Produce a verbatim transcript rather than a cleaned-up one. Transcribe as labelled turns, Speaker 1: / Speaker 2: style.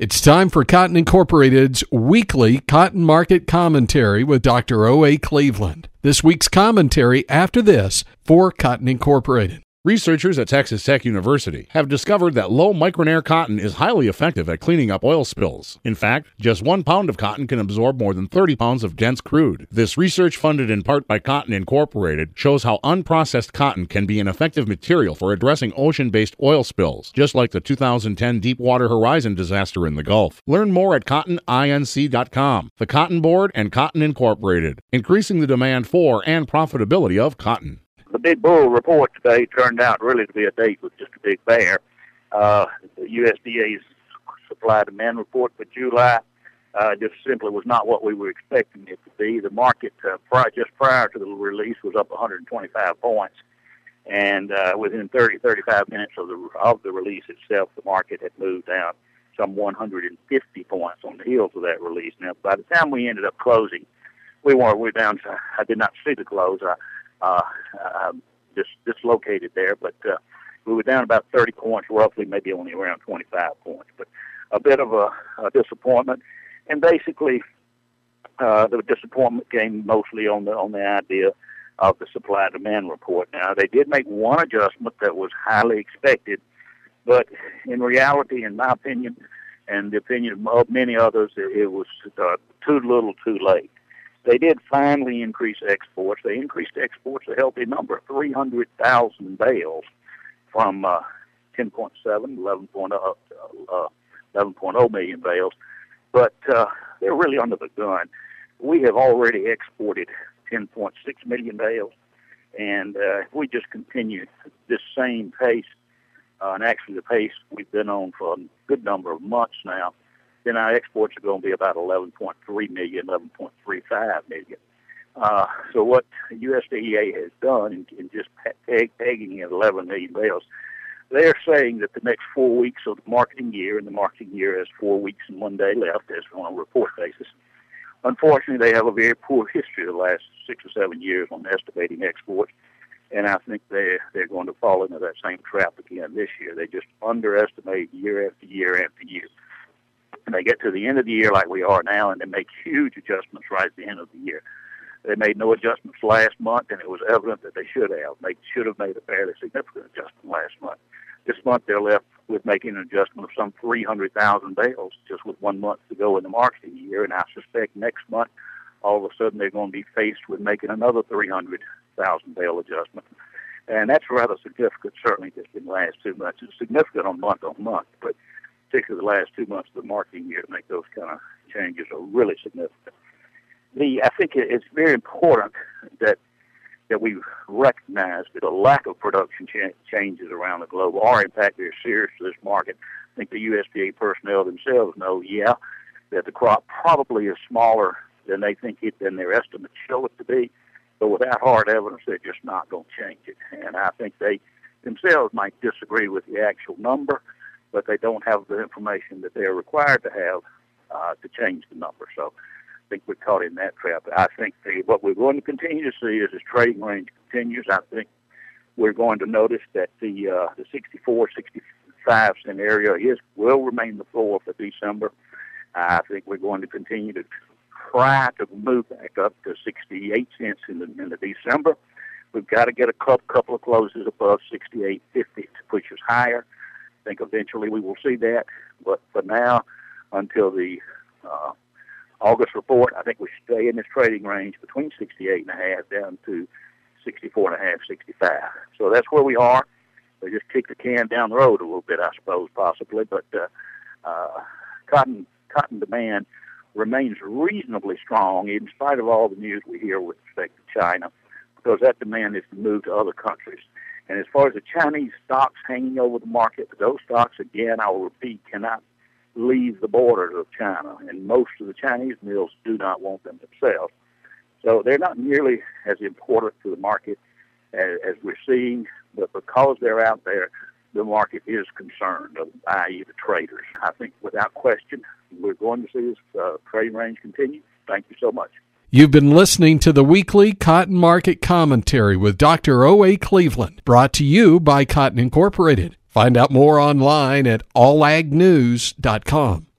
Speaker 1: It's time for Cotton Incorporated's weekly cotton market commentary with Doctor O A. Cleveland. This week's commentary after this for Cotton Incorporated.
Speaker 2: Researchers at Texas Tech University have discovered that low micron air cotton is highly effective at cleaning up oil spills. In fact, just one pound of cotton can absorb more than thirty pounds of dense crude. This research, funded in part by Cotton Incorporated, shows how unprocessed cotton can be an effective material for addressing ocean-based oil spills, just like the two thousand ten Deepwater Horizon disaster in the Gulf. Learn more at cotton inc dot com, the Cotton Board, and Cotton Incorporated, increasing the demand for and profitability of cotton.
Speaker 3: The big bull report today turned out really to be a date with just a big bear. Uh, the U S D A's supply demand report for July uh, just simply was not what we were expecting it to be. The market uh, prior, just prior to the release was up one hundred twenty-five points, and uh, within thirty, thirty-five minutes of the of the release itself, the market had moved down some one hundred fifty points on the heels of that release. Now, by the time we ended up closing, we were we were down. To, I did not see the close. I, Uh, uh, just dislocated there, but uh, we were down about thirty points, roughly, maybe only around twenty-five points. But a bit of a, a disappointment, and basically uh, the disappointment came mostly on the on the idea of the supply-demand report. Now, they did make one adjustment that was highly expected, but in reality, in my opinion, and the opinion of many others, it, it was uh, too little, too late. They did finally increase exports. They increased exports a healthy number, three hundred thousand bales from uh, ten point seven, eleven point oh million bales. But uh, they're really under the gun. We have already exported ten point six million bales. And uh, if we just continue this same pace, uh, and actually the pace we've been on for a good number of months now, then our exports are going to be about eleven point three million, eleven point three five million. Uh, so what U S D A has done in, in just peg, pegging at eleven million bales, they're saying that the next four weeks of the marketing year, and the marketing year has four weeks and one day left as on a report basis. Unfortunately, they have a very poor history the last six or seven years on estimating exports, and I think they're, they're going to fall into that same trap again this year. They just underestimate year after year after year. And they get to the end of the year like we are now, and they make huge adjustments right at the end of the year. They made no adjustments last month, and it was evident that they should have. They should have made a fairly significant adjustment last month. This month, they're left with making an adjustment of some three hundred thousand bales just with one month to go in the marketing year, and I suspect next month, all of a sudden, they're going to be faced with making another three hundred thousand bale adjustment. And that's rather significant, certainly just in the last two months. It's significant on month on month, but particularly the last two months of the marketing year to make those kind of changes are really significant. The I think it's very important that that we recognize that a lack of production cha- changes around the globe are, in fact, very serious to this market. I think the U S D A personnel themselves know, yeah, that the crop probably is smaller than they think it, than their estimates show it to be, but without hard evidence, they're just not going to change it. And I think they themselves might disagree with the actual number, but they don't have the information that they're required to have uh, to change the number. So I think we're caught in that trap. I think the, what we're going to continue to see as this trading range continues, I think we're going to notice that the uh, the sixty-four, sixty-five cent area is will remain the floor for December. I think we're going to continue to try to move back up to sixty-eight cents in the, in the December. We've got to get a couple, couple of closes above sixty-eight fifty to push us higher. I think eventually we will see that, but for now, until the uh, August report, I think we stay in this trading range between sixty-eight and a half down to sixty-four and a half, sixty-five. So that's where we are. We just kick the can down the road a little bit, I suppose, possibly. But uh, uh, cotton cotton demand remains reasonably strong in spite of all the news we hear with respect to China, because that demand is to move to other countries. And as far as the Chinese stocks hanging over the market, those stocks, again, I will repeat, cannot leave the borders of China. And most of the Chinese mills do not want them themselves. So they're not nearly as important to the market as, as we're seeing. But because they're out there, the market is concerned, that is the traders. I think without question, we're going to see this uh, trading range continue. Thank you so much.
Speaker 1: You've been listening to the weekly Cotton Market Commentary with Doctor O A. Cleveland, brought to you by Cotton Incorporated. Find out more online at all ag news dot com.